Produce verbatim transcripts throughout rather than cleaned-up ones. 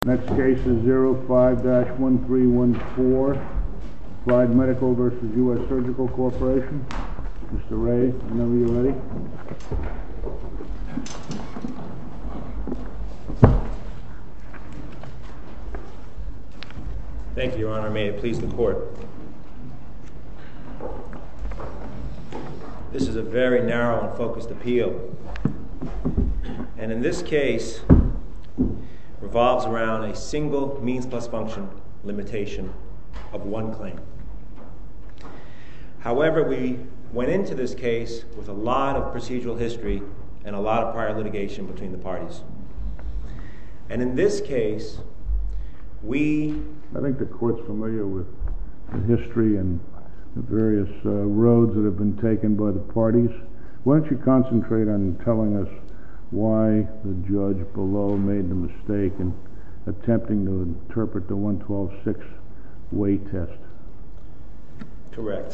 Next case is zero five dash one three one four, Clyde Medical versus U S Surgical Corporation. Mister Ray, whenever you're ready. Thank you, Your Honor. May it please the Court. This is a very narrow and focused appeal. And in this case, revolves around a single means plus function limitation of one claim. However, we went into this case with a lot of procedural history and a lot of prior litigation between the parties. And in this case, we... I think the Court's familiar with the history and the various uh, roads that have been taken by the parties. Why don't you concentrate on telling us why the judge below made the mistake in attempting to interpret the one twelve six way test. Correct.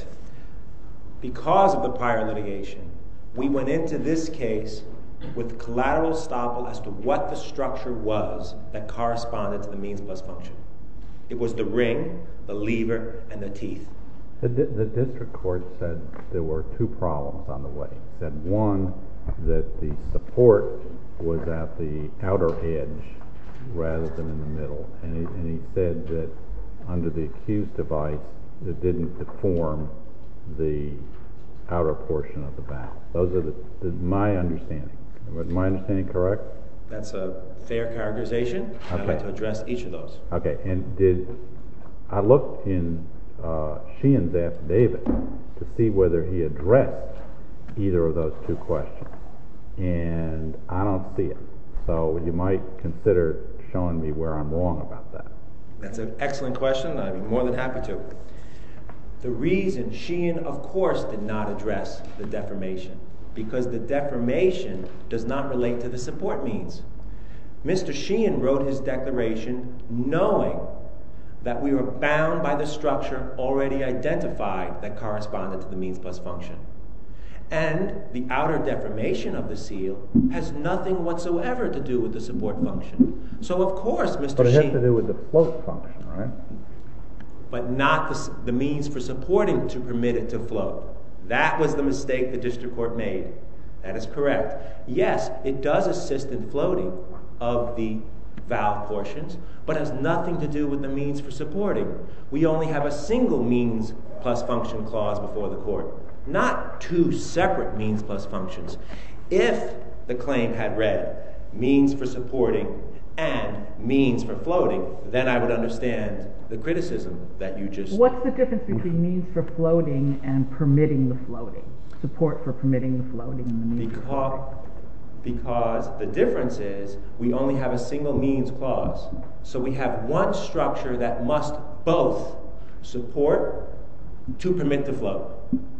Because of the prior litigation, we went into this case with collateral estoppel as to what the structure was that corresponded to the means plus function. It was the ring, the lever, and the teeth. The, di- the district court said there were two problems on the way. It said one, that the support was at the outer edge rather than in the middle. And he, and he said that under the accused device, it didn't deform the outer portion of the valve. Those are the, the, my understanding. Was my understanding correct? That's a fair characterization. Okay. I'd like to address each of those. Okay. And did I looked in uh, Sheehan's affidavit to see whether he addressed either of those two questions, and I don't see it. So you might consider showing me where I'm wrong about that. That's an excellent question. I'd be more than happy to. The reason Sheehan, of course, did not address the deformation, because the deformation does not relate to the support means. Mister Sheehan wrote his declaration knowing that we were bound by the structure already identified that corresponded to the means plus function. And the outer deformation of the seal has nothing whatsoever to do with the support function. So, of course, Mister But it Sheehan... has to do with the float function, right? But not the, the means for supporting to permit it to float. That was the mistake the district court made. That is correct. Yes, it does assist in floating of the valve portions, but has nothing to do with the means for supporting. We only have a single means plus function clause before the court, not two separate means plus functions. If the claim had read means for supporting and means for floating, then I would understand the criticism that you just... What's the difference between means for floating and permitting the floating? Support for permitting the floating and the means because, for floating? Because the difference is we only have a single means clause. So we have one structure that must both support to permit the float.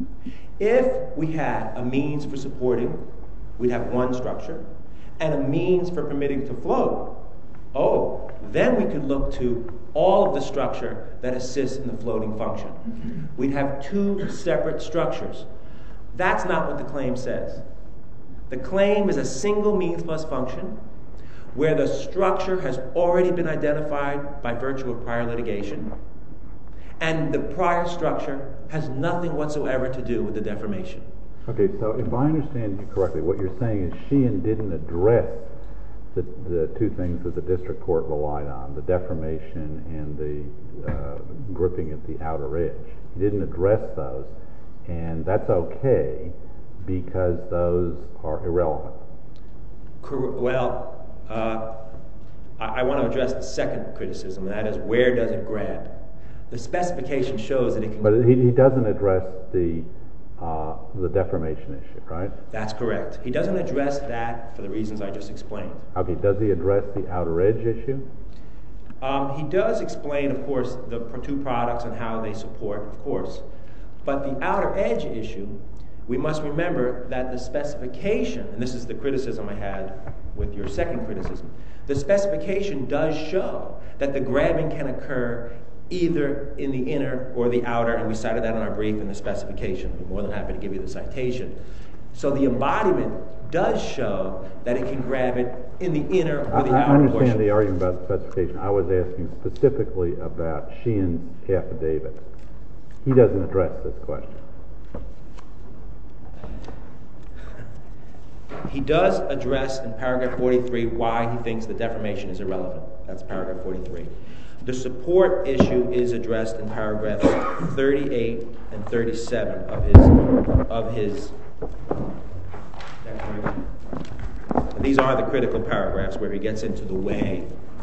If we had a means for supporting, we'd have one structure, and a means for permitting to float, oh, then we could look to all of the structure that assists in the floating function. We'd have two separate structures. That's not what the claim says. The claim is a single means plus function where the structure has already been identified by virtue of prior litigation, and the prior structure has nothing whatsoever to do with the deformation. Okay, so if I understand you correctly, what you're saying is Sheehan didn't address the, the two things that the district court relied on, the deformation and the uh, gripping at the outer edge. He didn't address those, and that's okay because those are irrelevant. Well, uh, I, I want to address the second criticism, and that is where does it grab? The specification shows that it can... But he, he doesn't address the uh, the deformation issue, right? That's correct. He doesn't address that for the reasons I just explained. Okay, does he address the outer edge issue? Um, he does explain, of course, the two products and how they support, of course. But the outer edge issue, we must remember that the specification, and this is the criticism I had with your second criticism, the specification does show that the grabbing can occur either in the inner or the outer, and we cited that in our brief in the specification. I'm more than happy to give you the citation. So the embodiment does show that it can grab it in the inner or the I, I outer understand portion. the argument about the specification. I was asking specifically about Sheehan's affidavit. He doesn't address this question. He does address in paragraph forty-three why he thinks the deformation is irrelevant. That's paragraph forty-three. The support issue is addressed in paragraphs thirty-eight and thirty-seven of his of his declaration. And these are the critical paragraphs where he gets into the way.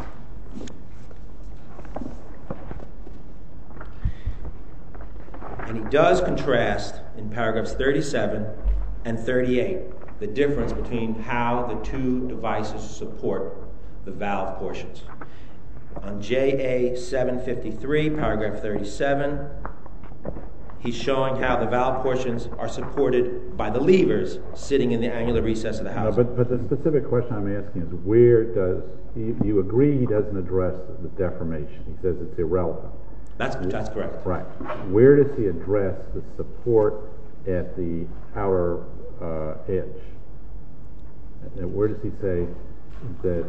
And he does contrast in paragraphs thirty-seven and thirty-eight the difference between how the two devices support the valve portions. On J A seven fifty-three, paragraph thirty-seven, he's showing how the valve portions are supported by the levers sitting in the angular recess of the No, housing. but, but the specific question I'm asking is where does, you, you agree he doesn't address the deformation. He says it's irrelevant. That's, that's correct. Right. Where does he address the support at the outer uh, edge? And where does he say that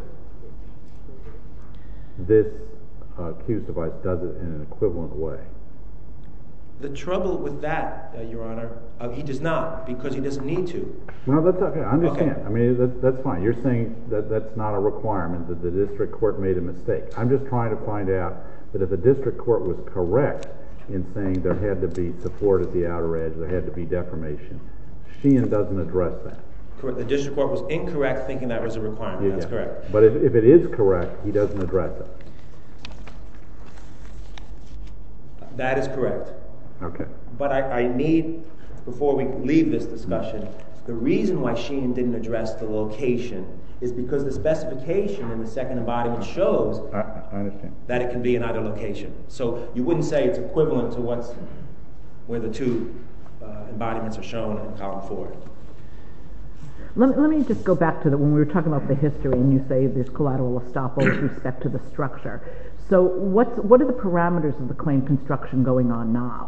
this uh, accused device does it in an equivalent way? The trouble with that, uh, Your Honor, uh, he does not, because he doesn't need to. No, that's okay. I understand. Okay. I mean, that, that's fine. You're saying that that's not a requirement, that the district court made a mistake. I'm just trying to find out that if the district court was correct in saying there had to be support at the outer edge, there had to be deformation, Sheehan doesn't address that. Correct. The district court was incorrect thinking that was a requirement. Yeah, That's yeah. correct. But if, if it is correct, he doesn't address it. That is correct. Okay. But I, I need, before we leave this discussion, the reason why Sheehan didn't address the location is because the specification in the second embodiment shows I, I understand. that it can be in either location. So you wouldn't say it's equivalent to what's where the two uh, embodiments are shown in column four. Let me, let me just go back to the, when we were talking about the history and you say there's collateral estoppel with respect to the structure. So what's, what are the parameters of the claim construction going on now?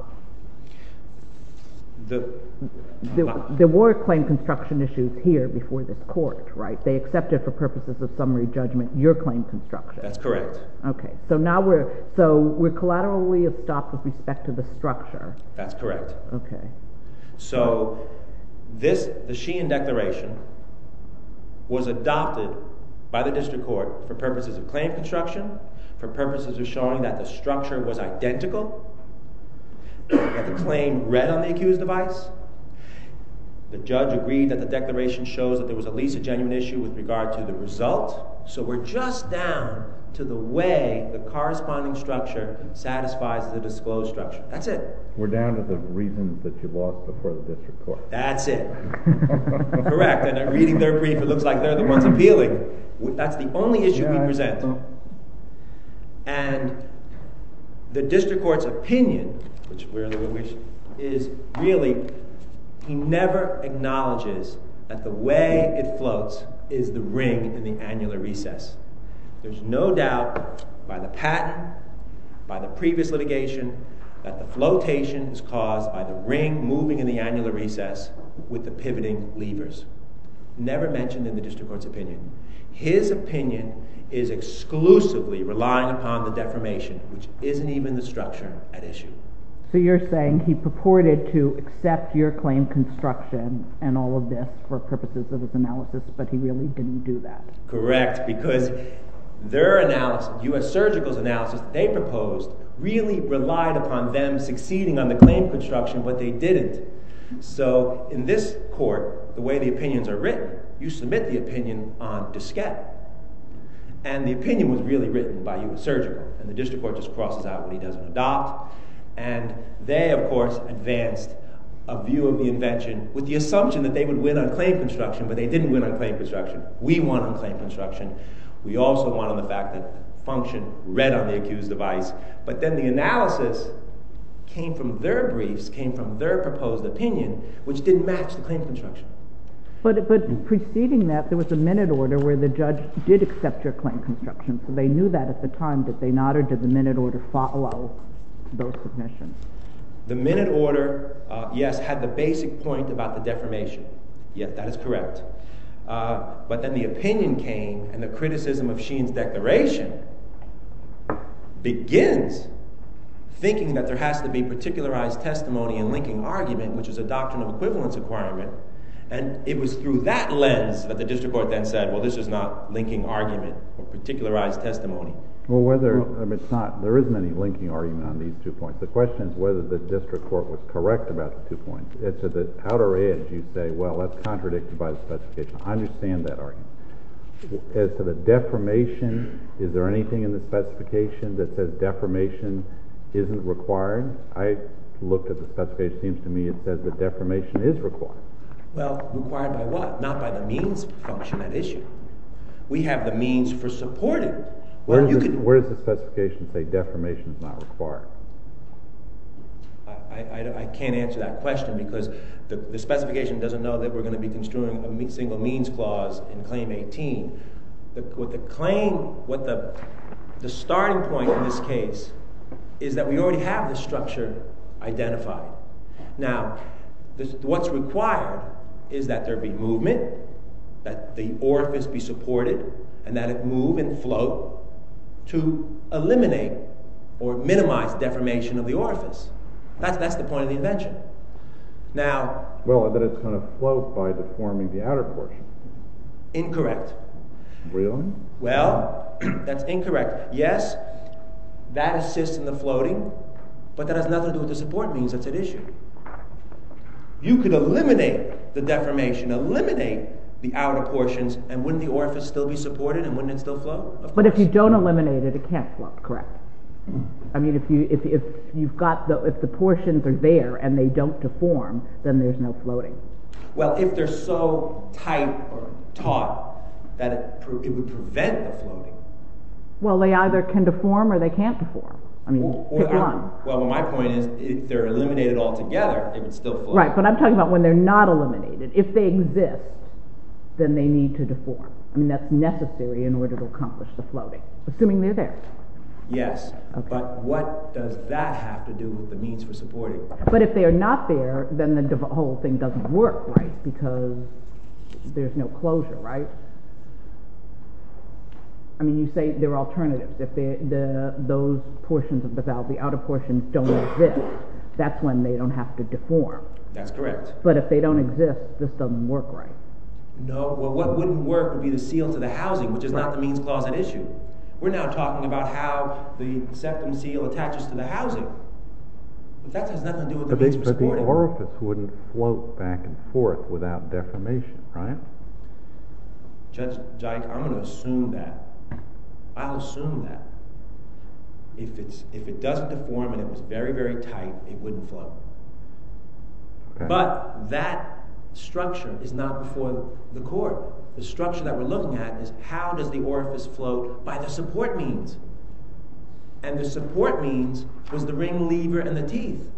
The, There, there were claim construction issues here before this court, right? They accepted for purposes of summary judgment your claim construction. That's correct. Okay, so now we're, so we're collaterally estopped with respect to the structure. That's correct. Okay. So this, the Sheehan Declaration was adopted by the district court for purposes of claim construction, for purposes of showing that the structure was identical, that the claim read on the accused device. The judge agreed that the declaration shows that there was at least a genuine issue with regard to the result. So we're just down to the way the corresponding structure satisfies the disclosed structure. That's it. We're down to the reasons that you lost before the district court. That's it. Correct. And reading their brief, it looks like they're the ones appealing. That's the only issue Yeah, we I- present. well- And the district court's opinion, which we're the which is really, he never acknowledges that the way it floats is the ring in the annular recess. There's no doubt by the patent, by the previous litigation, that the flotation is caused by the ring moving in the annular recess with the pivoting levers. Never mentioned in the district court's opinion. His opinion is exclusively relying upon the deformation, which isn't even the structure at issue. So you're saying he purported to accept your claim construction and all of this for purposes of his analysis, but he really didn't do that. Correct, because their analysis, U S Surgical's analysis that they proposed, really relied upon them succeeding on the claim construction, but they didn't. So in this court, the way the opinions are written, you submit the opinion on diskette. And the opinion was really written by U S Surgical, and the district court just crosses out what he doesn't adopt. And they, of course, advanced a view of the invention with the assumption that they would win on claim construction, but they didn't win on claim construction. We won on claim construction. We also won on the fact that function read on the accused device. But then the analysis came from their briefs, came from their proposed opinion, which didn't match the claim construction. But, but preceding that, there was a minute order where the judge did accept your claim construction, so they knew that at the time, did they not, or did the minute order follow those submissions? The minute order, uh, yes, had the basic point about the deformation. Yes, that is correct. Uh, but then the opinion came, and the criticism of Sheen's declaration begins thinking that there has to be particularized testimony and linking argument, which is a doctrine of equivalence requirement. And it was through that lens that the district court then said, well, this is not linking argument or particularized testimony. Well, whether, I mean, it's not, there isn't any linking argument on these two points. The question is whether the district court was correct about the two points. It's at the outer edge, you say, well, that's contradicted by the specification. I understand that argument. As to the deformation, is there anything in the specification that says deformation isn't required? I looked at the specification. It seems to me it says that deformation is required. Well, required by what? Not by the means function at issue. We have the means for supporting. Where, well, does you the, could, where does the specification say deformation is not required? I, I, I can't answer that question because the, the specification doesn't know that we're going to be construing a me, single means clause in Claim eighteen. The, what the claim, what the, the starting point in this case is that we already have the structure identified. Now, this, what's required is that there be movement, that the orifice be supported, and that it move and float to eliminate or minimize deformation of the orifice. That's, that's the point of the invention. Now... Well, that it's going to float by deforming the outer portion. Incorrect. Really? Well, that's incorrect. Yes, that assists in the floating, but that has nothing to do with the support means that's at issue. You could eliminate the deformation, eliminate the outer portions, and wouldn't the orifice still be supported and wouldn't it still float? Of but course. if you don't eliminate it, it can't float, correct? I mean, if you if if you've got the if the portions are there and they don't deform, then there's no floating. Well, if they're so tight or taut that it it would prevent the floating. Well, they either can deform or they can't deform. I mean, Well, pick well, one. well, my point is, if they're eliminated altogether, it would still float. Right, but I'm talking about when they're not eliminated. If they exist, then they need to deform. I mean, that's necessary in order to accomplish the floating, assuming they're there. Yes, Okay. but what does that have to do with the means for supporting? But if they are not there, then the dev- whole thing doesn't work, right? Because there's no closure, right? I mean, you say there are alternatives. If they, the those portions of the valve, the outer portions, don't exist, that's when they don't have to deform. That's correct. But if they don't exist, this doesn't work right. No, well, what wouldn't work would be the seal to the housing, which is not the means clause at issue. We're now talking about how the septum seal attaches to the housing. But that has nothing to do with the But, they, means for but the supporting. orifice wouldn't float back and forth without deformation, right? Judge Jike, I'm going to assume that. I'll assume that. If it's if it doesn't deform and it was very, very tight, it wouldn't float. Okay. But that structure is not before the court. The structure that we're looking at is how does the orifice float by the support means. And the support means was the ring, lever, and the teeth.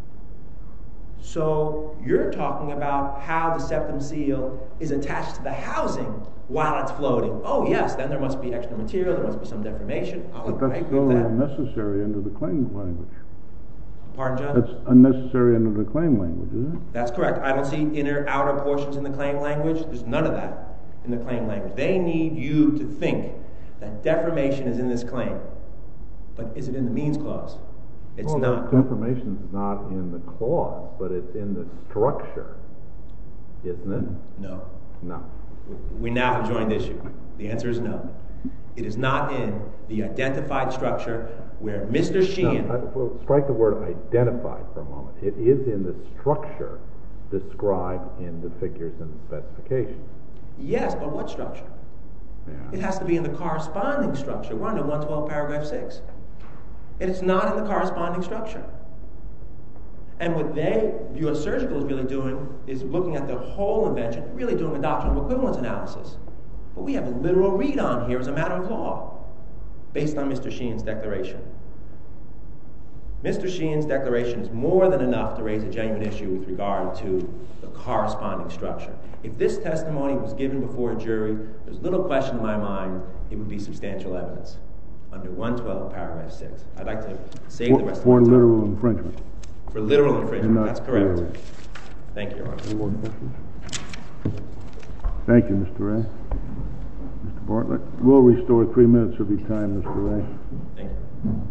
So you're talking about how the septum seal is attached to the housing while it's floating. Oh yes, then there must be extra material, there must be some deformation. I'll But that's agree with totally that. unnecessary under the claim language. Pardon, John? That's unnecessary under the claim language, isn't it? That's correct. I don't see inner, outer portions in the claim language. There's none of that in the claim language. They need you to think that deformation is in this claim. But is it in the means clause? It's well, not. Deformation is not in the clause, but it's in the structure, isn't it? No. No. We now have joined issue. The answer is no. It is not in the identified structure where Mister Sheehan... No, I, well, strike the word identified for a moment. It is in the structure described in the figures in the specification. Yes, but what structure? Yeah. It has to be in the corresponding structure. We're under one twelve paragraph six. It is not in the corresponding structure. And what they, U S Surgical, is really doing is looking at the whole invention, really doing a doctrine of equivalence analysis. But we have a literal read on here as a matter of law, based on Mister Sheehan's declaration. Mister Sheehan's declaration is more than enough to raise a genuine issue with regard to the corresponding structure. If this testimony was given before a jury, there's little question in my mind it would be substantial evidence under one twelve paragraph six. I'd like to save the rest For of my time. literal infringement. For literal infringement, Not that's correct. clearly. Thank you, Your Honor. Any more questions? Thank you, Mister Ray. Mister Bartlett, we'll restore three minutes of your time, Mister Ray. Thank you.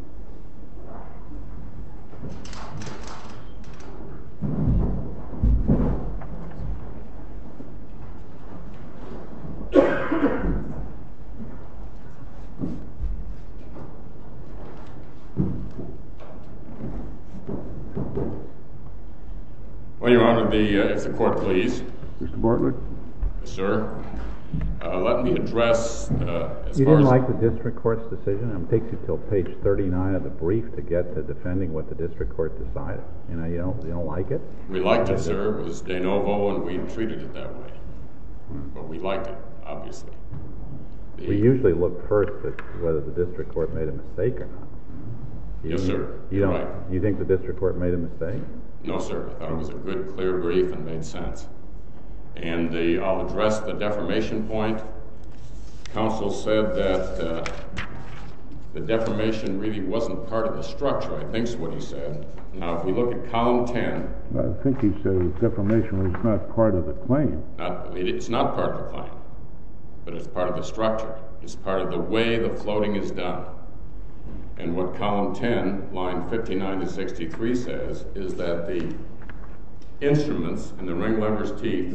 Well, Your Honor, the, uh, if the court please. Mister Bartlett? Yes, sir. Uh, let me address uh, as You far didn't as... like the district court's decision? It takes you till page thirty-nine of the brief to get to defending what the district court decided. You know, you don't, you don't like it? We liked it, sir. It was de novo, and we treated it that way. But we liked it, obviously. The, We usually look first at whether the district court made a mistake or not. You- Yes, sir. You You're don't, right. you think the district court made a mistake? No, sir. I thought it was a good, clear brief and made sense. And the, I'll address the defamation point. Counsel said that uh, the defamation really wasn't part of the structure, I think is what he said. Now, if we look at column ten, I think he said defamation was not part of the claim. not, it's not part of the claim, but it's part of the structure. It's part of the way the floating is done. And what column ten, line fifty-nine to sixty-three says is that the instruments and the ring lever's teeth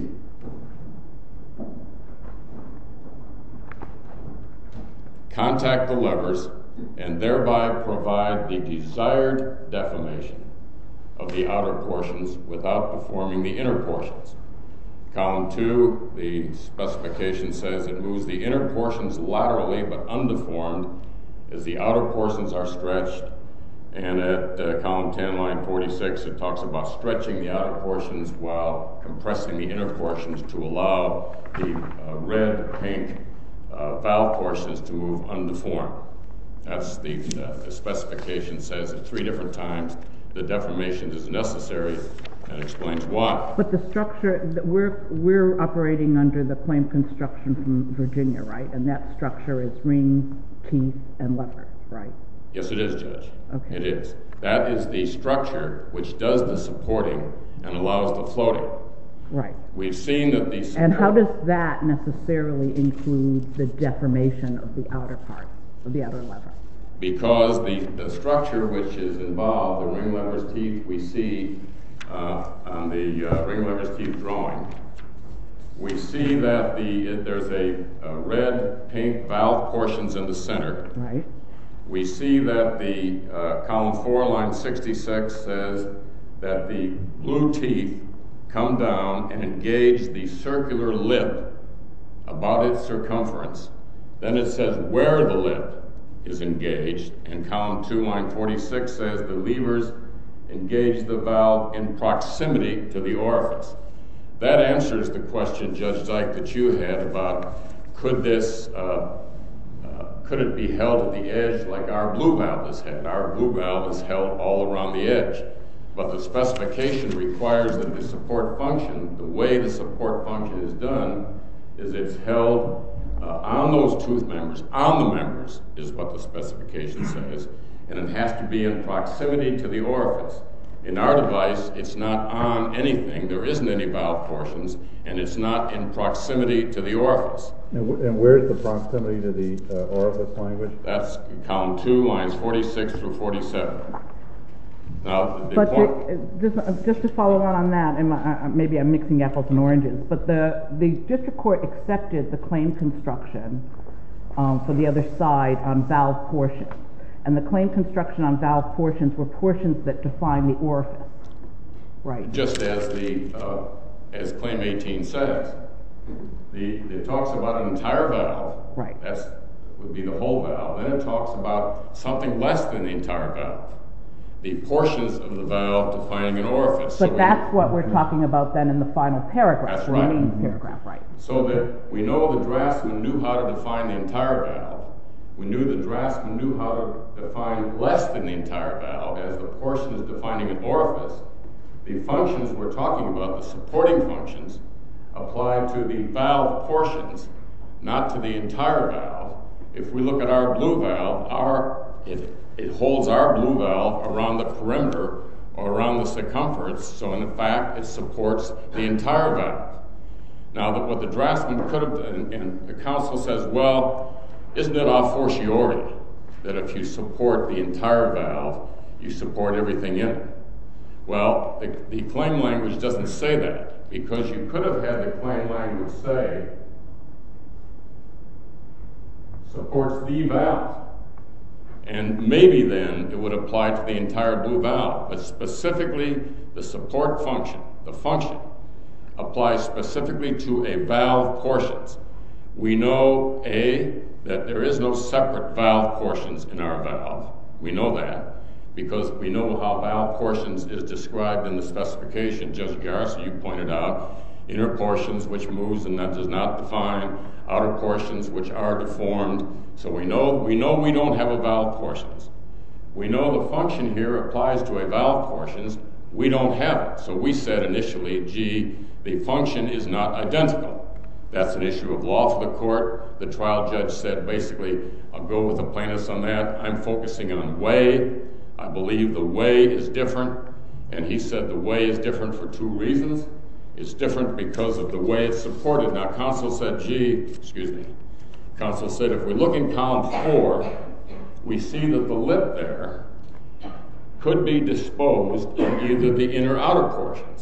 contact the levers and thereby provide the desired deformation of the outer portions without deforming the inner portions. Column two, the specification says it moves the inner portions laterally but undeformed as the outer portions are stretched. And at uh, column ten, line forty-six, it talks about stretching the outer portions while compressing the inner portions to allow the uh, red, pink uh, valve portions to move undeformed. That's the, uh, the specification says at three different times the deformation is necessary and explains why. But the structure, that we're, we're operating under the claim construction from Virginia, right? And that structure is rings, teeth, and levers, right? Yes, it is, Judge. Okay. It is. That is the structure which does the supporting and allows the floating. Right. We've seen that the support... And how does that necessarily include the deformation of the outer part, of the outer lever? Because the, the structure which is involved, the ring lever's teeth, we see uh, on the uh, ring lever's teeth drawing, we see that the there's a, a red, pink valve portions in the center. Right. We see that the uh, column four, line sixty-six says that the blue teeth come down and engage the circular lip about its circumference. Then it says where the lip is engaged, and column two, line forty-six says the levers engage the valve in proximity to the orifice. That answers the question, Judge Dyke, that you had about could this, uh, uh, could it be held at the edge like our blue valve is held? Our blue valve is held all around the edge, but the specification requires that the support function, the way the support function is done, is it's held uh, on those tooth members, on the members, is what the specification says, and it has to be in proximity to the orifice. In our device, it's not on anything. There isn't any valve portions, and it's not in proximity to the orifice. And, w- and where's the proximity to the uh, orifice language? That's column two, lines forty-six through forty-seven. Now, the But point, the, just, just to follow on on that, and uh, maybe I'm mixing apples and oranges, but the, the district court accepted the claim construction um, for the other side on valve portions. And the claim construction on valve portions were portions that define the orifice, right? just as the uh, as claim eighteen says, the it talks about an entire valve. Right. That's would be the whole valve. Then it talks about something less than the entire valve, the portions of the valve defining an orifice. But So that's we, what we're talking about then in the final paragraph, That's the right. remaining paragraph, right? so that we know the draftsman knew how to define the entire valve. We knew the draftsman knew how to define less than the entire valve as the portion is defining an orifice. The functions we're talking about, the supporting functions, apply to the valve portions, not to the entire valve. If we look at our blue valve, our it, it holds our blue valve around the perimeter or around the circumference, so in fact it supports the entire valve. Now, that what the draftsman could have done, and the counsel says, well, isn't it a fortiori that if you support the entire valve, you support everything in it? Well, the, the claim language doesn't say that, because you could have had the claim language say, supports the valve. And maybe then it would apply to the entire blue valve, but specifically the support function, the function, applies specifically to a valve portions. We know, A, that there is no separate valve portions in our valve. We know that because we know how valve portions is described in the specification. Judge Garrison, you pointed out inner portions which moves and that does not define, outer portions which are deformed. So we know we know we don't have a valve portions. We know the function here applies to a valve portions. We don't have it. So we said initially, gee, the function is not identical. That's an issue of law for the court. The trial judge said basically, I'll go with the plaintiffs on that. I'm focusing on way. I believe the way is different. And he said the way is different for two reasons. It's different because of the way it's supported. Now, counsel said, gee, excuse me. Counsel said if we look in column four, we see that the lip there could be disposed in either the inner or outer portions.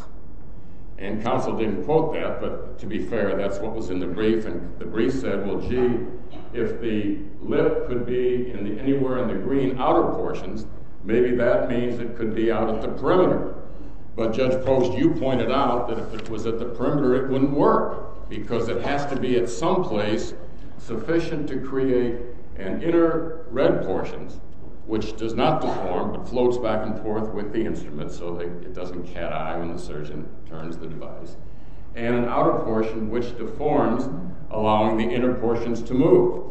And counsel didn't quote that, but to be fair, that's what was in the brief. And the brief said, well, gee, if the lip could be in the, anywhere in the green outer portions, maybe that means it could be out at the perimeter. But Judge Post, you pointed out that if it was at the perimeter, it wouldn't work because it has to be at some place sufficient to create an inner red portions, which does not deform but floats back and forth with the instrument so that it doesn't cat eye when the surgeon turns the device, and an outer portion which deforms, allowing the inner portions to move.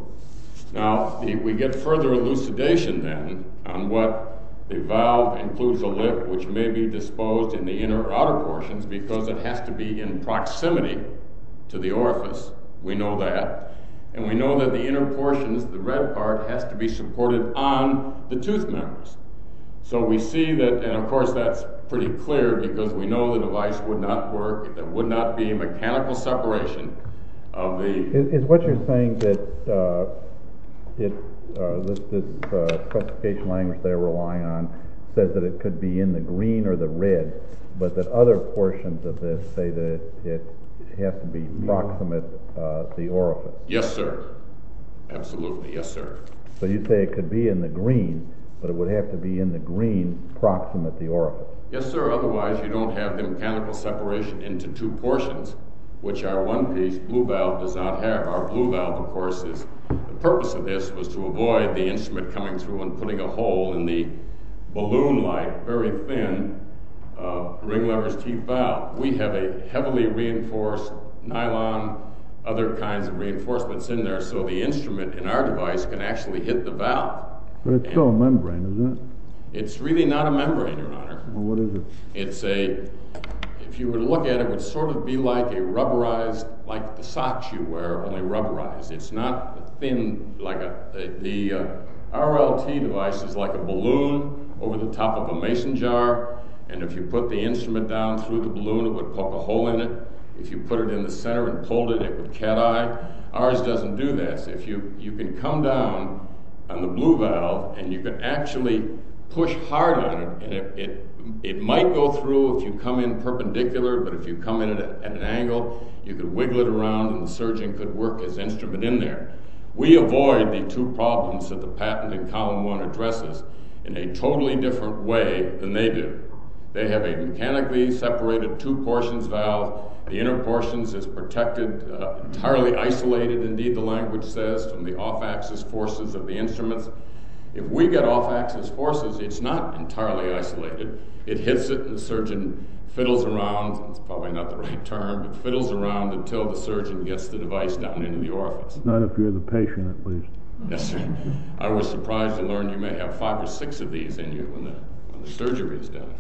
Now, the, we get further elucidation then on what the valve includes a lip which may be disposed in the inner or outer portions because it has to be in proximity to the orifice. We know that. And we know that the inner portions, the red part, has to be supported on the tooth members. So we see that, and of course that's pretty clear because we know the device would not work. There would not be a mechanical separation of the... Is, is what you're saying that uh, it, uh, this, this uh, specification language they're relying on says that it could be in the green or the red, but that other portions of this say that it has to be proximate uh, the orifice? Yes, sir. Absolutely, yes, sir. So you say it could be in the green, but it would have to be in the green proximate the orifice? Yes, sir. Otherwise, you don't have the mechanical separation into two portions, which our one piece blue valve does not have. Our blue valve, of course, is the purpose of this was to avoid the instrument coming through and putting a hole in the balloon-like, very thin uh, ring lever's teeth valve. We have a heavily reinforced nylon, other kinds of reinforcements in there, so the instrument in our device can actually hit the valve. But it's and still a membrane, isn't it? It's really not a membrane, Your Honor. Well, what is it? It's a, if you were to look at it, it would sort of be like a rubberized, like the socks you wear, only rubberized. It's not thin like a, a the uh, R L T device is like a balloon over the top of a mason jar, and if you put the instrument down through the balloon, it would poke a hole in it. If you put it in the center and pulled it, it would cat eye. Ours doesn't do that. So if you, you can come down on the blue valve and you can actually push hard on it, and it, it, it might go through if you come in perpendicular, but if you come in at, a, at an angle, you could wiggle it around and the surgeon could work his instrument in there. We avoid the two problems that the patent in column one addresses in a totally different way than they do. They have a mechanically separated two portions valve. The inner portions is protected, uh, entirely isolated, indeed the language says, from the off-axis forces of the instruments. If we get off-axis forces, it's not entirely isolated. It hits it and the surgeon fiddles around, it's probably not the right term, but fiddles around until the surgeon gets the device down into the orifice. Not if you're the patient, at least. Yes, sir. I was surprised to learn you may have five or six of these in you when the, when the surgery is done.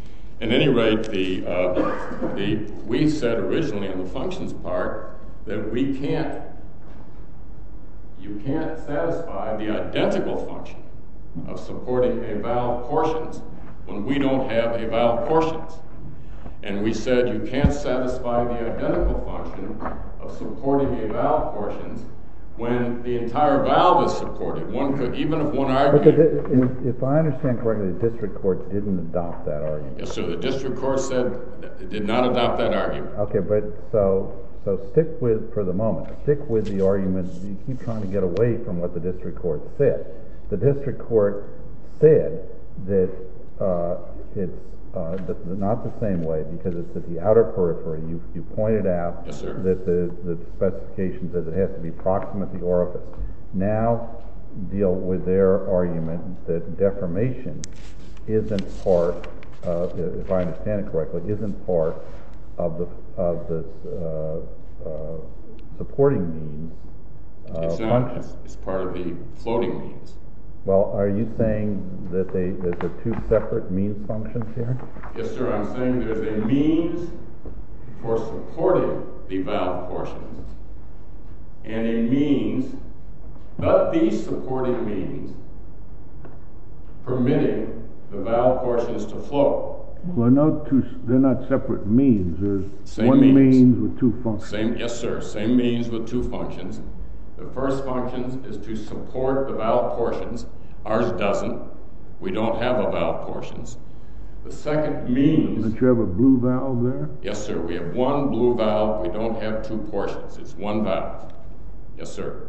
At any rate, the, uh, the, we said originally on the functions part that we can't, you can't satisfy the identical function of supporting a valve portions when we don't have a valve portions. And we said you can't satisfy the identical function of supporting a valve portions when the entire valve is supported. One could, even if one But the, argued... if, if I understand correctly, the district court didn't adopt that argument. Yes, sir. The district court said it did not adopt that argument. Okay, but so so stick with, for the moment, stick with the argument. You keep trying to get away from what the district court said. The district court said that uh, it's uh, the, the, not the same way because it's at the outer periphery. You, you pointed out yes, sir. that the, the specification says it has to be proximate to the orifice. Now deal with their argument that deformation isn't part, uh, if I understand it correctly, isn't part of the of the uh, uh, supporting means uh, it's not. function. It's, it's part of the floating means. Well, are you saying that they there's a two separate means functions here? Yes, sir. I'm saying there's a means for supporting the valve portions and a means, but these supporting means permitting the valve portions to flow. Well, no two, they're not separate means. There's Same one means. means with two functions. Same, yes, sir. Same means with two functions. The first function is to support the valve portions. Ours doesn't. We don't have a valve portions. The second means... Don't you have a blue valve there? Yes, sir. We have one blue valve. We don't have two portions. It's one valve. Yes, sir.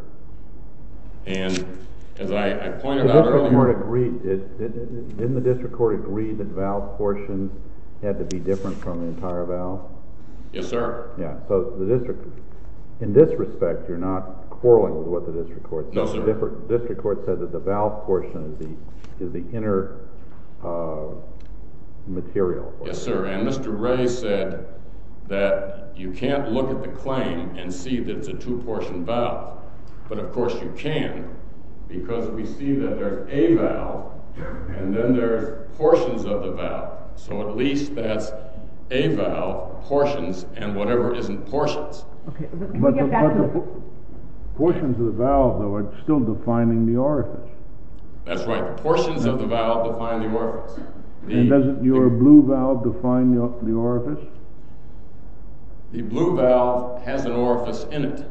And as I, I pointed the out district earlier... Court agreed, did, did, didn't the district court agree that valve portions had to be different from the entire valve? Yes, sir. Yeah, so the district, in this respect, you're not quarreling with what the district court said. No, sir. The district, district court said that the valve portion is the, is the inner uh, material. Yes, sir. And Mister Ray said that you can't look at the claim and see that it's a two-portion valve. But of course you can, because we see that there's a valve, and then there's portions of the valve. So at least that's a valve, portions, and whatever isn't portions. Okay, can we But, the, get back but to the the... po- portions of the valve, though, are still defining the orifice. That's right. The portions of the valve define the orifice. The, And doesn't your the, blue valve define the, the orifice? the blue valve has an orifice in it,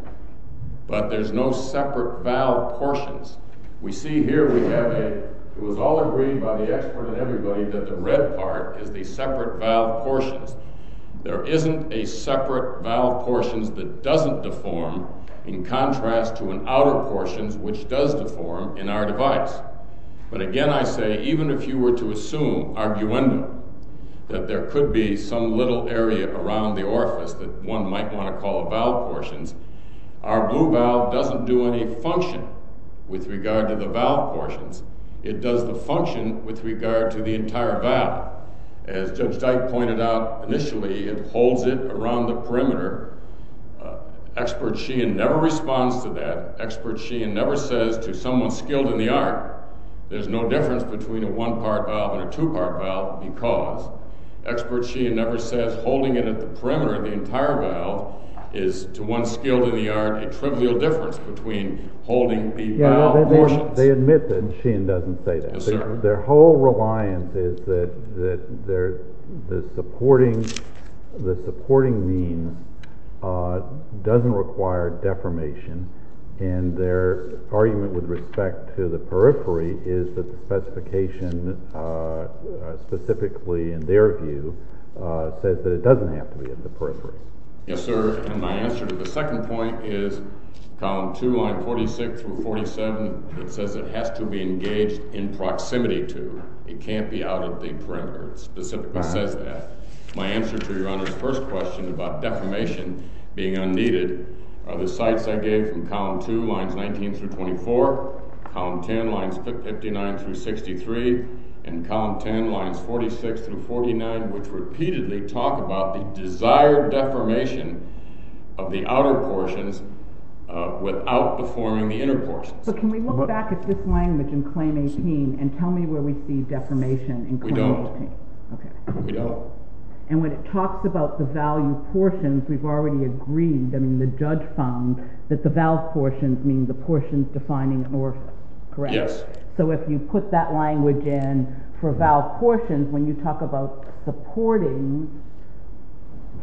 but there's no separate valve portions. We see here we have a, it was all agreed by the expert and everybody that the red part is the separate valve portions. There isn't a separate valve portions that doesn't deform, in contrast to an outer portions which does deform in our device. But again, I say, even if you were to assume, arguendo, that there could be some little area around the orifice that one might want to call a valve portions, our blue valve doesn't do any function with regard to the valve portions. It does the function with regard to the entire valve. As Judge Dyke pointed out initially, it holds it around the perimeter. Uh, Expert Sheehan never responds to that. Expert Sheehan never says to someone skilled in the art, there's no difference between a one-part valve and a two-part valve, because Expert Sheehan never says holding it at the perimeter of the entire valve is, to one skilled in the art, a trivial difference between holding the yeah, valve they, they, portions. they admit that Sheehan doesn't say that. Yes, their, sir. their whole reliance is that that they're, the supporting the supporting means uh, doesn't require deformation, and their argument with respect to the periphery is that the specification, uh, uh, specifically in their view, uh, says that it doesn't have to be at the periphery. Yes, sir. And my answer to the second point is column two, line forty-six through forty-seven. It says it has to be engaged in proximity to. It can't be out at the perimeter. It specifically uh-huh. says that. My answer to Your Honor's first question about deformation being unneeded are the sites I gave from column two, lines nineteen through twenty-four, column ten, lines fifty-nine through sixty-three, and column ten, lines forty-six through forty-nine, which repeatedly talk about the desired deformation of the outer portions uh, without deforming the inner portions. But can we look But, back at this language in Claim eighteen and tell me where we see deformation in Claim We don't. eighteen? Okay. We don't. And when it talks about the value portions, we've already agreed, I mean, the judge found that the valve portions mean the portions defining an orifice, correct? Yes. So if you put that language in for valve portions, when you talk about supporting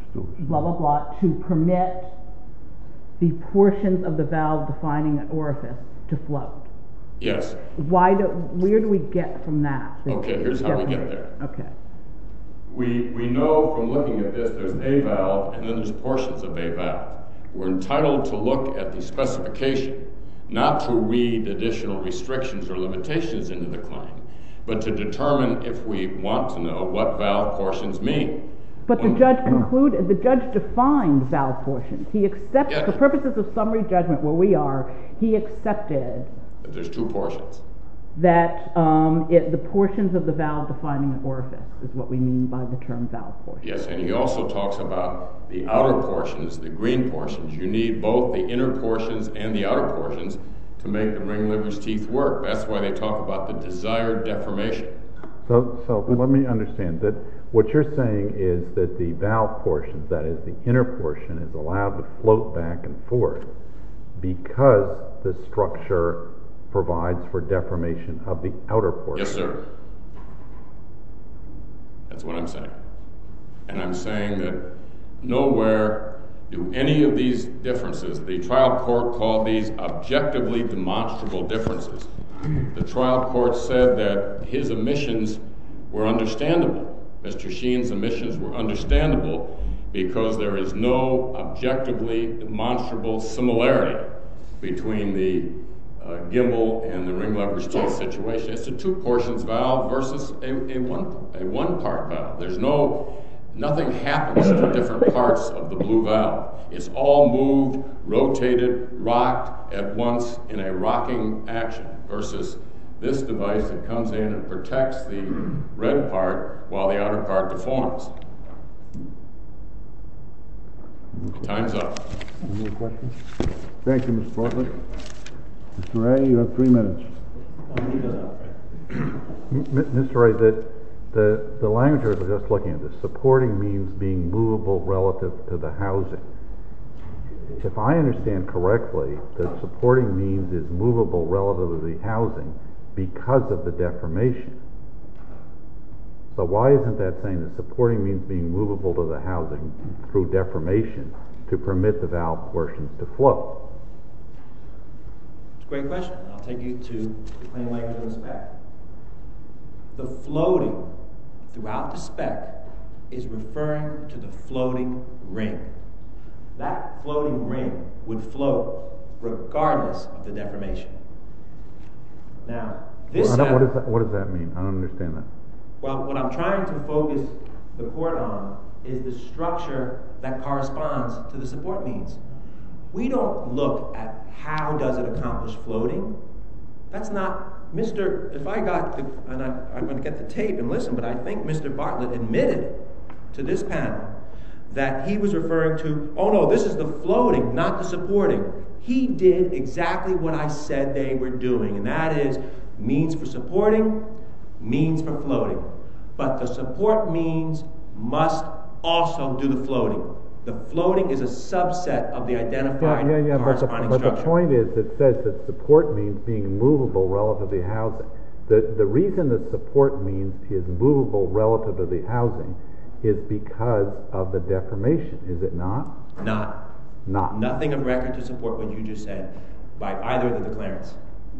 blah, blah, blah, to permit the portions of the valve defining an orifice to float. Yes. Why do, where do we get from that? Okay, here's how we get there. Okay. We, we know from looking at this, there's a valve and then there's portions of a valve. We're entitled to look at the specification, not to read additional restrictions or limitations into the claim, but to determine if we want to know what valve portions mean. But when the judge concluded, the judge defined valve portions. He accepted, yeah. for purposes of summary judgment where we are, he accepted that there's two portions. That um, it, the portions of the valve defining an orifice is what we mean by the term valve portion. Yes, and he also talks about the outer portions, the green portions. You need both the inner portions and the outer portions to make the ring liver's teeth work. That's why they talk about the desired deformation. So, so let me understand that what you're saying is that the valve portions, that is the inner portion, is allowed to float back and forth because the structure provides for deformation of the outer portion. Yes, sir. That's what I'm saying. And I'm saying that nowhere do any of these differences, the trial court called these objectively demonstrable differences. The trial court said that his omissions were understandable. Mister Sheen's omissions were understandable because there is no objectively demonstrable similarity between the uh, gimbal and the ring lever's teeth situation. It's a two portions valve versus a, a one a one part valve. There's no nothing happens to different parts of the blue valve. It's all moved, rotated, rocked at once in a rocking action versus this device that comes in and protects the red part while the outer part deforms. Time's up. Any more questions? Thank you, Mister Bartlett. Mister Ray, you have three minutes. Mister Ray, the, the, the language I was just looking at, the supporting means being movable relative to the housing. If I understand correctly, the supporting means is movable relative to the housing because of the deformation. So why isn't that saying the supporting means being movable to the housing through deformation to permit the valve portions to float? It's a great question. I'll take you to the plain language in the spec. The floating throughout the spec is referring to the floating ring. That floating ring would float regardless of the deformation. Now, this... Well, I don't, what, does that, what does that mean? I don't understand that. Well, what I'm trying to focus the court on is the structure that corresponds to the support means. We don't look at how does it accomplish floating. That's not, Mister If I got, the, and I, I'm going to get the tape and listen, but I think Mister Bartlett admitted to this panel that he was referring to, oh no, this is the floating, not the supporting. He did exactly what I said they were doing, and that is means for supporting, means for floating. But the support means must also do the floating. The floating is a subset of the identified yeah, yeah, yeah, corresponding but the, but structure. the point is, it says that support means being movable relative to the housing. The, the reason that support means is movable relative to the housing is because of the deformation, is it not? Not. Not. Nothing of record to support what you just said by either of the declarants.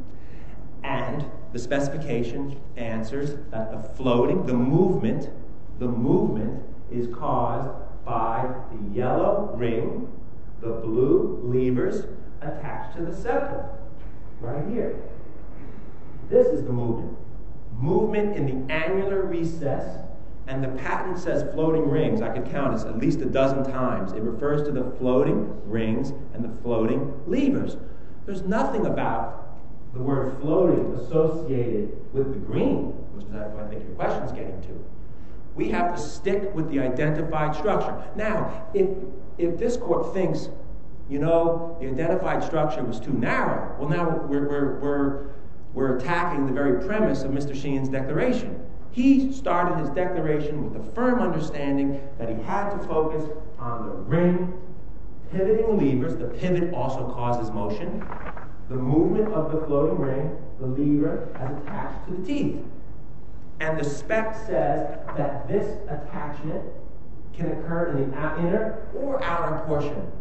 And the specification answers that the floating, the movement, the movement is caused by the yellow ring, the blue levers attached to the septum, right here. This is the movement. Movement in the annular recess, and the patent says floating rings. I could count it at least a dozen times. It refers to the floating rings and the floating levers. There's nothing about the word floating associated with the green, which is what I think your question is getting to. We have to stick with the identified structure. Now, if if this court thinks, you know, the identified structure was too narrow, well, now we're we're we're, we're attacking the very premise of Mister Sheen's declaration. He started his declaration with a firm understanding that he had to focus on the ring, pivoting levers. The pivot also causes motion. The movement of the floating ring, the lever, as attached to the teeth. And the spec says that this attachment can occur in the ou- inner or outer portion.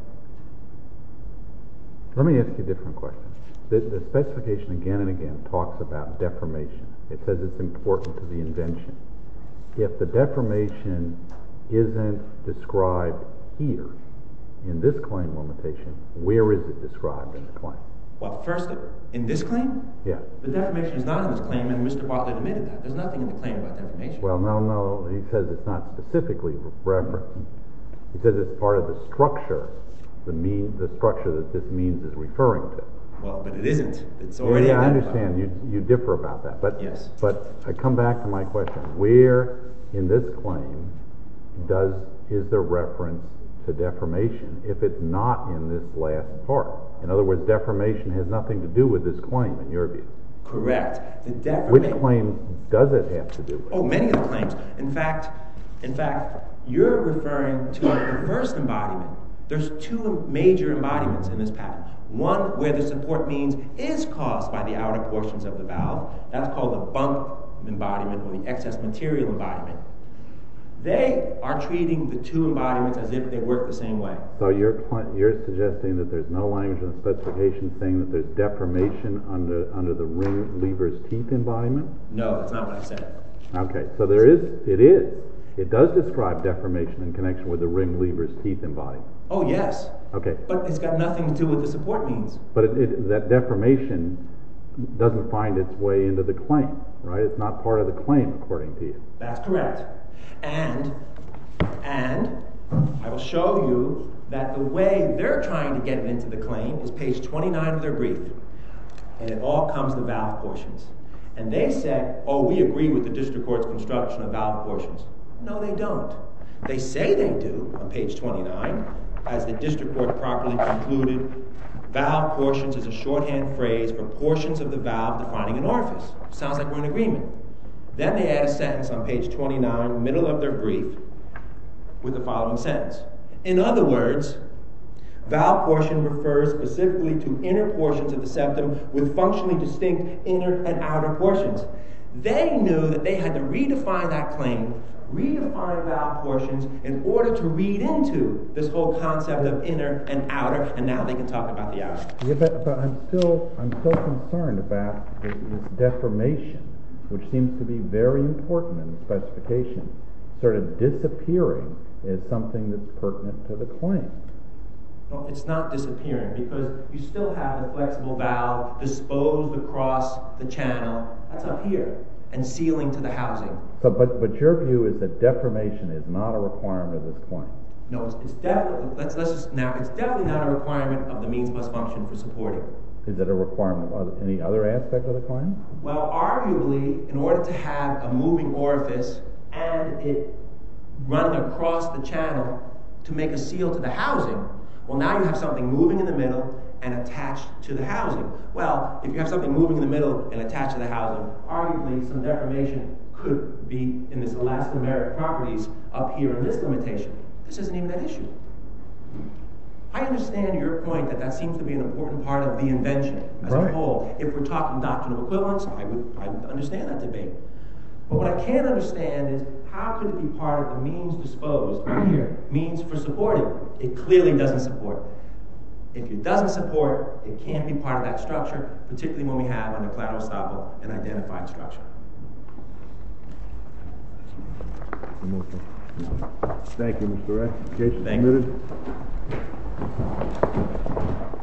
Let me ask you a different question. The, the specification again and again talks about deformation. It says it's important to the invention. If the deformation isn't described here in this claim limitation, where is it described in the claim? Well, first, in this claim, Yeah. the deformation is not in this claim, and Mister Bartlett admitted that. There's nothing in the claim about deformation. Well, no, no. He says it's not specifically referenced. He says it's part of the structure, the mean, the structure that this means is referring to. Well, but it isn't. It's already Yeah, I identified. understand. You you differ about that, but Yes. But I come back to my question: where in this claim does is there reference to deformation if it's not in this last part? In other words, deformation has nothing to do with this claim, in your view. Correct. The Which deformation. claim does it have to do with? Oh, many of the claims. In fact, in fact, you're referring to the first embodiment. There's two major embodiments in this patent. One where the support means is caused by the outer portions of the valve. That's called the bump embodiment or the excess material embodiment. They are treating the two embodiments as if they work the same way. So you're cl- you're suggesting that there's no language in the specification saying that there's deformation under under the ring lever's teeth embodiment? No, that's not what I said. Okay, so there is, it is. It does describe deformation in connection with the ring lever's teeth embodiment. Oh, yes. Okay, But it's got nothing to do with the support means. but it, it, that deformation doesn't find its way into the claim, right? It's not part of the claim, according to you. That's correct. And, and I will show you that the way they're trying to get it into the claim is page twenty-nine of their brief. And it all comes to valve portions. And they said, oh, we agree with the district court's construction of valve portions. No, they don't. They say they do on page twenty-nine, as the district court properly concluded, valve portions is a shorthand phrase for portions of the valve defining an orifice. Sounds like we're in agreement. Then they add a sentence on page twenty-nine, middle of their brief, with the following sentence. In other words, valve portion refers specifically to inner portions of the septum with functionally distinct inner and outer portions. They knew that they had to redefine that claim, redefine valve portions in order to read into this whole concept of inner and outer, and now they can talk about the outer. Yeah, but, but I'm still I'm still concerned about this, this deformation, which seems to be very important in the specification, sort of disappearing as something that's pertinent to the claim. No, it's not disappearing because you still have the flexible valve disposed across the channel. That's up here, and sealing to the housing. So, but but your view is that deformation is not a requirement of this claim. No, it's, it's definitely let's let's just now. It's definitely not a requirement of the means plus function for supporting. Is it a requirement of other, any other aspect of the claim? Well, arguably, in order to have a moving orifice and it running across the channel to make a seal to the housing, well, now you have something moving in the middle and attached to the housing. Well, if you have something moving in the middle and attached to the housing, arguably some deformation could be in this elastomeric properties up here in this limitation. This isn't even an issue. I understand your point that that seems to be an important part of the invention as Right. a whole. If we're talking doctrine of equivalence, I would, I would understand that debate. But what I can't understand is how could it be part of the means disposed right here, means for supporting? It clearly doesn't support. If it doesn't support, it can't be part of that structure, particularly when we have under collateral estoppel an identified structure. Thank you, Mister Wright. Case is Thank you. submitted.